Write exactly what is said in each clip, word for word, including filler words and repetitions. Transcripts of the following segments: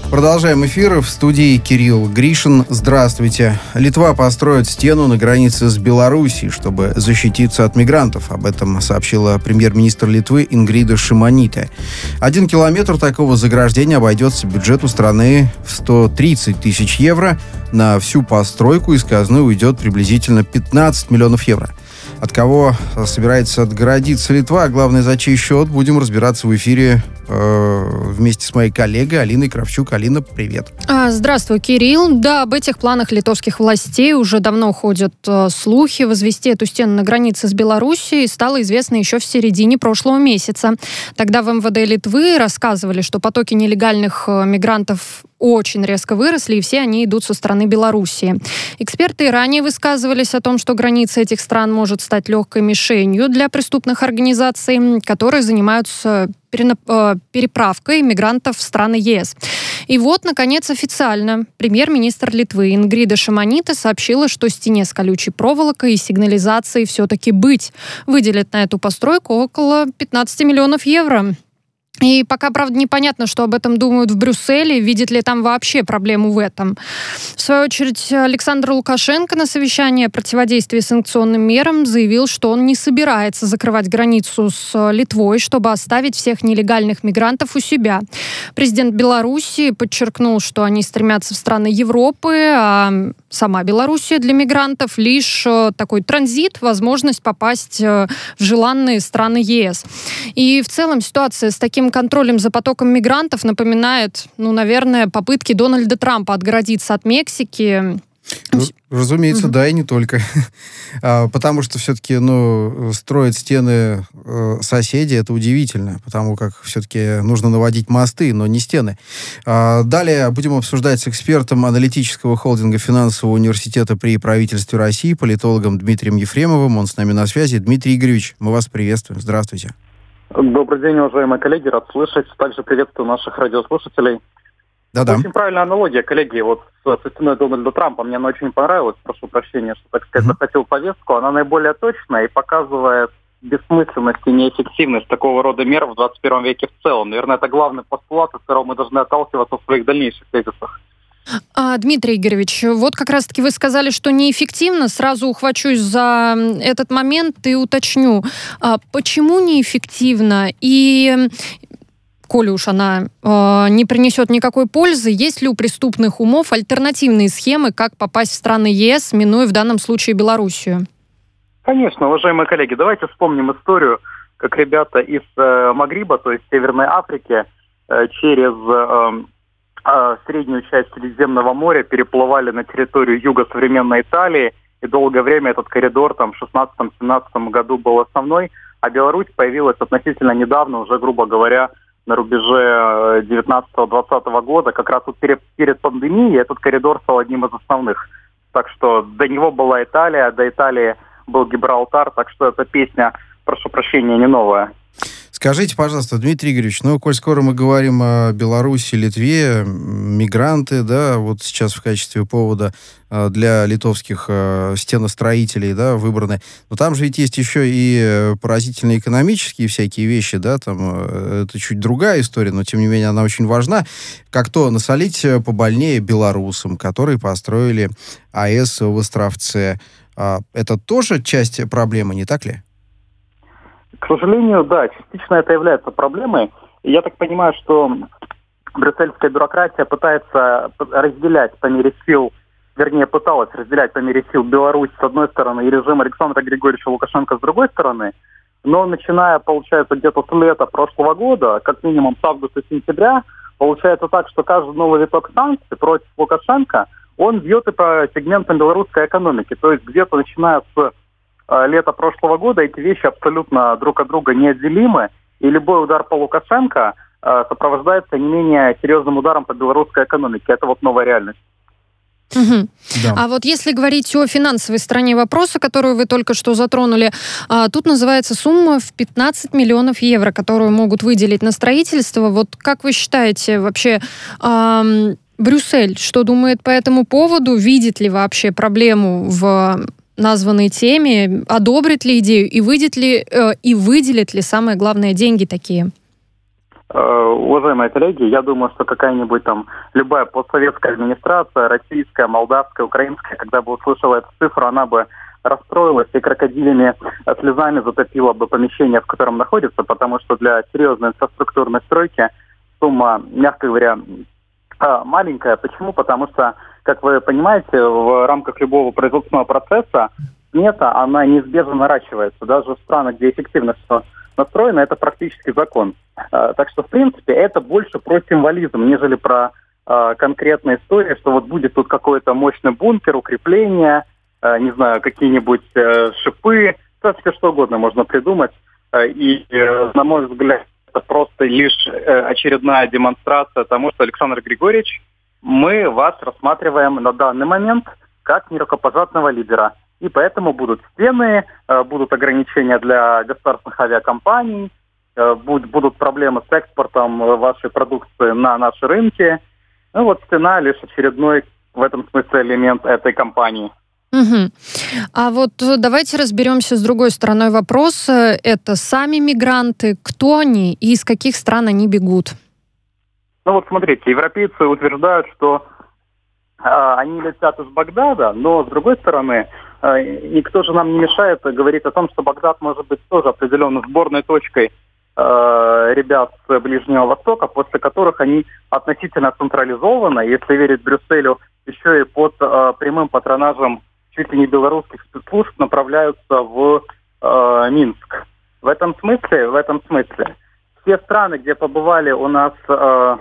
Продолжаем эфир. В студии Кирилл Гришин. Здравствуйте. Литва построит стену на границе с Белоруссией, чтобы защититься от мигрантов. Об этом сообщила премьер-министр Литвы Ингрида Шимonytė. Один километр такого заграждения обойдется бюджету страны в сто тридцать тысяч евро. На всю постройку из казны уйдет приблизительно пятнадцать миллионов евро. От кого собирается отгородиться Литва, а главное, за чей счет, будем разбираться в эфире э, вместе с моей коллегой Алиной Кравчук. Алина, привет. Здравствуй, Кирилл. Да, об этих планах литовских властей уже давно ходят э, слухи. Возвести эту стену на границе с Белоруссией стало известно еще в середине прошлого месяца. Тогда в эм вэ дэ Литвы рассказывали, что потоки нелегальных э, мигрантов очень резко выросли, и все они идут со стороны Белоруссии. Эксперты ранее высказывались о том, что граница этих стран может стать легкой мишенью для преступных организаций, которые занимаются переправкой мигрантов в страны е эс. И вот, наконец, официально премьер-министр Литвы Ингрида Шимonytė сообщила, что стене с колючей проволокой и сигнализацией все-таки быть. Выделят на эту постройку около пятнадцать миллионов евро. И пока, правда, непонятно, что об этом думают в Брюсселе, видит ли там вообще проблему в этом. В свою очередь, Александр Лукашенко на совещании о противодействии санкционным мерам заявил, что он не собирается закрывать границу с Литвой, чтобы оставить всех нелегальных мигрантов у себя. Президент Беларуси подчеркнул, что они стремятся в страны Европы, а сама Белоруссия для мигрантов лишь такой транзит, возможность попасть в желанные страны е эс. И в целом ситуация с таким контролем за потоком мигрантов напоминает, ну, наверное, попытки Дональда Трампа отгородиться от Мексики. Разумеется, mm-hmm. да, и не только. Потому что все-таки, ну, строить стены соседи, это удивительно, потому как все-таки нужно наводить мосты, но не стены. Далее будем обсуждать с экспертом аналитического холдинга финансового университета при правительстве России, политологом Дмитрием Ефремовым. Он с нами на связи. Дмитрий Игоревич, мы вас приветствуем. Здравствуйте. Добрый день, уважаемые коллеги, рад слышать. Также приветствую наших радиослушателей. Да-да. Очень правильная аналогия, коллеги. Вот со стеной Дональда Трампа мне она очень понравилась. Прошу прощения, что, так сказать, захватил повестку. Она наиболее точная и показывает бессмысленность и неэффективность такого рода мер в двадцать первом веке в целом. Наверное, это главный постулат, от которого мы должны отталкиваться в своих дальнейших тезисах. А, Дмитрий Игоревич, вот как раз-таки вы сказали, что неэффективно. Сразу ухвачусь за этот момент и уточню. А почему неэффективно? И, коли уж она э, не принесет никакой пользы, есть ли у преступных умов альтернативные схемы, как попасть в страны е эс, минуя в данном случае Белоруссию? Конечно, уважаемые коллеги, давайте вспомним историю, как ребята из э, Магриба, то есть Северной Африки, э, через... Э, среднюю часть Средиземного моря переплывали на территорию юга современной Италии, и долгое время этот коридор там в шестнадцатом-семнадцатом году был основной, а Беларусь появилась относительно недавно, уже, грубо говоря, на рубеже девятнадцатого-двадцатого года, как раз вот перед, перед пандемией этот коридор стал одним из основных. Так что до него была Италия, до Италии был Гибралтар, так что эта песня, прошу прощения, не новая. Скажите, пожалуйста, Дмитрий Игоревич, ну, коль скоро мы говорим о Беларуси, Литве, мигранты, да, вот сейчас в качестве повода для литовских стеностроителей, да, выбраны, но там же ведь есть еще и поразительные экономические всякие вещи, да, там это чуть другая история, но тем не менее она очень важна. Как то насолить побольнее белорусам, которые построили а е эс в Островце. Это тоже часть проблемы, не так ли? К сожалению, да, частично это является проблемой. И я так понимаю, что брюссельская бюрократия пытается разделять по мере сил, вернее, пыталась разделять по мере сил Беларусь с одной стороны и режим Александра Григорьевича Лукашенко с другой стороны. Но начиная, получается, где-то с лета прошлого года, как минимум с августа-сентября, получается так, что каждый новый виток санкций против Лукашенко, он бьет и по сегментам белорусской экономики. То есть где-то начиная с лета прошлого года эти вещи абсолютно друг от друга неотделимы, и любой удар по Лукашенко э, сопровождается не менее серьезным ударом по белорусской экономике. Это вот новая реальность. Угу. Да. А вот если говорить о финансовой стороне вопроса, которую вы только что затронули, а, тут называется сумма в пятнадцать миллионов евро, которую могут выделить на строительство. Вот как вы считаете, вообще а, Брюссель что думает по этому поводу? Видит ли вообще проблему в названной теме, одобрит ли идею и выйдет ли, э, и выделит ли, самое главное, деньги такие? Уважаемые коллеги, я думаю, что какая-нибудь там любая постсоветская администрация, российская, молдавская, украинская, когда бы услышала эту цифру, она бы расстроилась и крокодилями слезами затопила бы помещение, в котором находится, потому что для серьезной инфраструктурной стройки сумма, мягко говоря, маленькая. Почему? Потому что, как вы понимаете, в рамках любого производственного процесса смета, она неизбежно наращивается. Даже в странах, где эффективность настроена, это практически закон. Так что, в принципе, это больше про символизм, нежели про конкретные истории, что вот будет тут какой-то мощный бункер, укрепление, не знаю, какие-нибудь шипы, да, все что угодно можно придумать. И, на мой взгляд, это просто лишь очередная демонстрация тому, что, Александр Григорьевич, мы вас рассматриваем на данный момент как нерукопожатного лидера. И поэтому будут стены, будут ограничения для государственных авиакомпаний, будут проблемы с экспортом вашей продукции на наши рынки. Ну вот стена лишь очередной в этом смысле элемент этой кампании. Угу. А вот давайте разберемся с другой стороной вопроса. Это сами мигранты, кто они и из каких стран они бегут? Ну вот смотрите, европейцы утверждают, что э, они летят из Багдада, но с другой стороны, э, никто же нам не мешает говорить о том, что Багдад может быть тоже определенной сборной точкой э, ребят с Ближнего Востока, после которых они относительно централизованно, если верить Брюсселю, еще и под э, прямым патронажем чуть ли не белорусских спецслужб направляются в э, Минск. В этом смысле, в этом смысле, все страны, где побывали у нас э,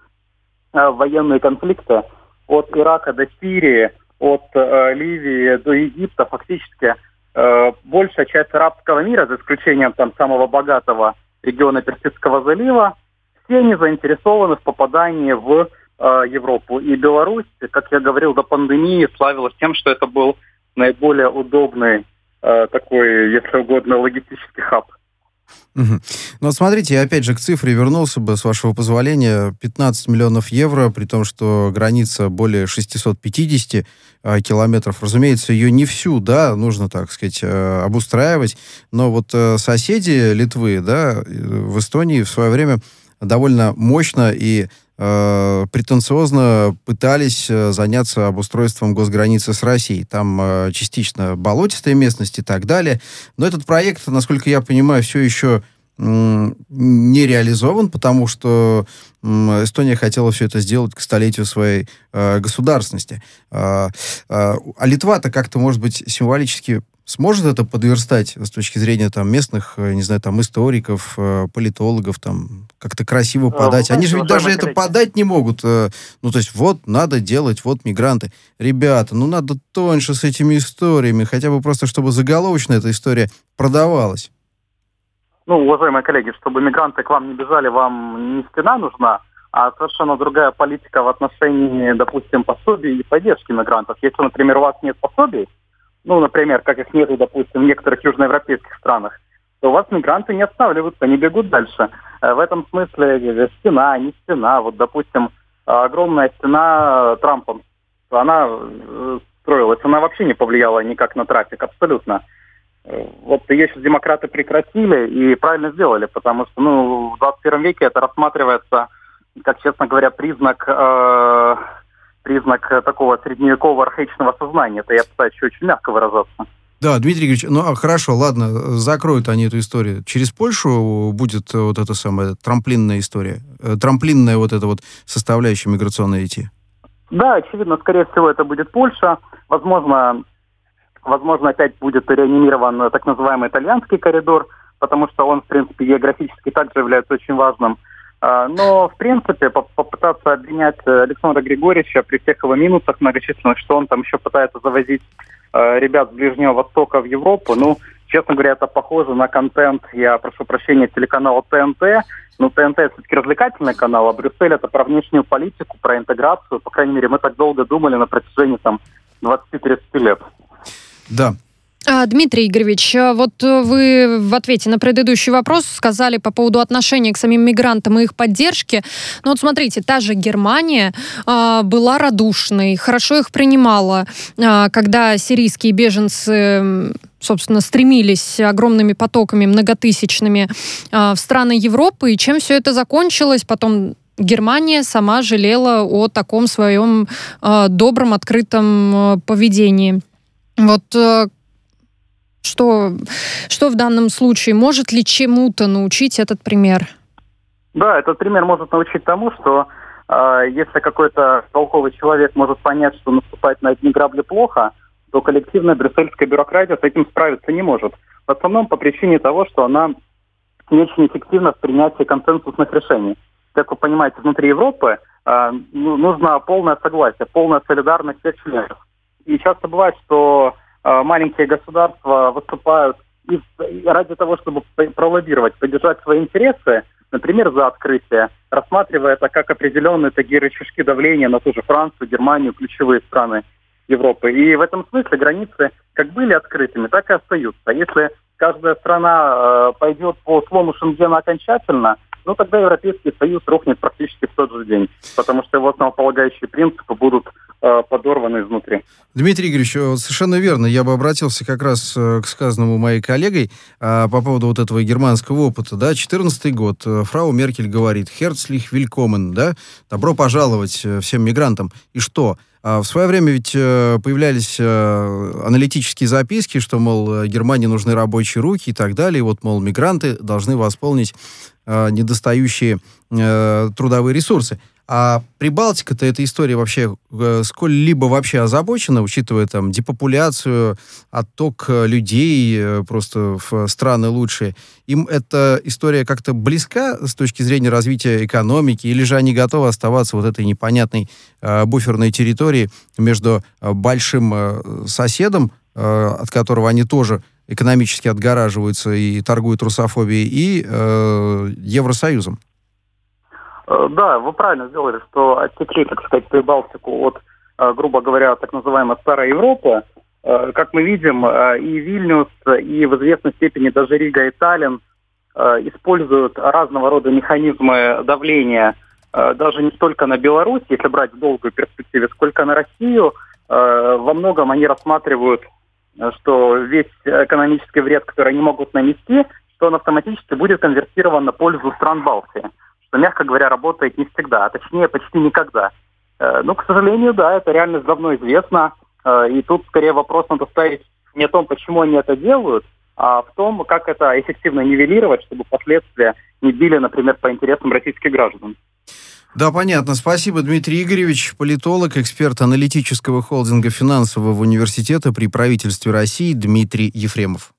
э, военные конфликты, от Ирака до Сирии, от э, Ливии до Египта, фактически э, большая часть арабского мира, за исключением там самого богатого региона Персидского залива, все они заинтересованы в попадании в э, Европу. И Беларусь, как я говорил, до пандемии славилась тем, что это был наиболее удобный э, такой, если угодно, логистический хаб. Угу. Ну, смотрите, я опять же к цифре вернулся бы, с вашего позволения. пятнадцать миллионов евро, при том, что граница более шестьсот пятьдесят э, километров. Разумеется, ее не всю, да, нужно, так сказать, э, обустраивать. Но вот э, соседи Литвы, да, в Эстонии в свое время довольно мощно и э, претенциозно пытались э, заняться обустройством госграницы с Россией. Там э, частично болотистая местность и так далее. Но этот проект, насколько я понимаю, все еще м, не реализован, потому что м, Эстония хотела все это сделать к столетию своей э, государственности. Э, э, а Литва-то как-то, может быть, символически сможет это подверстать с точки зрения там местных, не знаю, там историков, политологов, там как-то красиво подать? Они же ведь даже это подать не могут. Ну, то есть, вот, надо делать, вот, мигранты. Ребята, ну, надо тоньше с этими историями, хотя бы просто, чтобы заголовочно эта история продавалась. Ну, уважаемые коллеги, чтобы мигранты к вам не бежали, вам не стена нужна, а совершенно другая политика в отношении, допустим, пособий и поддержки мигрантов. Если, например, у вас нет пособий, ну, например, как их нету, допустим, в некоторых южноевропейских странах, то у вас мигранты не останавливаются, не бегут дальше. В этом смысле стена, не стена. Вот, допустим, огромная стена Трампом, она строилась, она вообще не повлияла никак на трафик, абсолютно. Вот ее сейчас демократы прекратили и правильно сделали, потому что, ну, в двадцать первом веке это рассматривается, как, честно говоря, признак... Э- признак такого средневекового архаичного сознания. Это я пытаюсь очень мягко выражаться. Да, Дмитрий Игоревич, ну хорошо, ладно, закроют они эту историю. Через Польшу будет вот эта самая трамплинная история, трамплинная вот эта вот составляющая миграционная идти? Да, очевидно, скорее всего, это будет Польша. Возможно, возможно, опять будет реанимирован так называемый итальянский коридор, потому что он, в принципе, географически также является очень важным. Но, в принципе, попытаться обвинять Александра Григорьевича при всех его минусах многочисленных, что он там еще пытается завозить э, ребят с Ближнего Востока в Европу, ну, честно говоря, это похоже на контент, я прошу прощения, телеканала ТНТ. Ну, ТНТ это все-таки развлекательный канал, а Брюссель это про внешнюю политику, про интеграцию. По крайней мере, мы так долго думали на протяжении там двадцать-тридцать лет. Да. Дмитрий Игоревич, вот вы в ответе на предыдущий вопрос сказали по поводу отношения к самим мигрантам и их поддержки. Ну вот смотрите, та же Германия э, была радушной, хорошо их принимала, э, когда сирийские беженцы собственно, стремились огромными потоками, многотысячными в страны Европы, и чем все это закончилось. Потом Германия сама жалела о таком своем добром, открытом поведении. Вот что, что в данном случае? Может ли чему-то научить этот пример? Да, этот пример может научить тому, что э, если какой-то толковый человек может понять, что наступать на одни грабли плохо, то коллективная брюссельская бюрократия с этим справиться не может. В основном по причине того, что она не очень эффективна в принятии консенсусных решений. Как вы понимаете, внутри Европы э, нужно полное согласие, полная солидарность всех членов. И часто бывает, что маленькие государства выступают и ради того, чтобы пролоббировать, поддержать свои интересы, например, за открытие, рассматривая это как определенные такие рычажки давления на ту же Францию, Германию, ключевые страны Европы. И в этом смысле границы как были открытыми, так и остаются. Если каждая страна э, пойдет по слому Шенгена окончательно, ну тогда Европейский Союз рухнет практически в тот же день, потому что его основополагающие принципы будут э, подорваны изнутри. Дмитрий Игоревич, совершенно верно. Я бы обратился как раз к сказанному моей коллегой а, по поводу вот этого германского опыта. Да, четырнадцатый год. Фрау Меркель говорит «Herzlich willkommen», да, «добро пожаловать всем мигрантам». И что? А в свое время ведь появлялись аналитические записки, что, мол, Германии нужны рабочие руки и так далее. И вот, мол, мигранты должны восполнить недостающие трудовые ресурсы. А Прибалтика-то эта история вообще сколь-либо вообще озабочена, учитывая там депопуляцию, отток людей просто в страны лучшие. Им эта история как-то близка с точки зрения развития экономики, или же они готовы оставаться вот этой непонятной э, буферной территорией между большим э, соседом, э, от которого они тоже экономически отгораживаются и торгуют русофобией, и э, Евросоюзом? Да, вы правильно сделали, что отсекли, так сказать, Прибалтику от, грубо говоря, так называемой старой Европы. Как мы видим, и Вильнюс, и в известной степени даже Рига и Таллин используют разного рода механизмы давления, даже не столько на Беларусь, если брать в долгую перспективу, сколько на Россию. Во многом они рассматривают, что весь экономический вред, который они могут нанести, что он автоматически будет конвертирован на пользу стран Балтии. Что, мягко говоря, работает не всегда, а точнее почти никогда. Но, к сожалению, да, это реальность давно известна. И тут скорее вопрос надо ставить не о том, почему они это делают, а в том, как это эффективно нивелировать, чтобы последствия не били, например, по интересам российских граждан. Да, понятно. Спасибо, Дмитрий Игоревич, политолог, эксперт аналитического холдинга финансового университета при правительстве России Дмитрий Ефремов.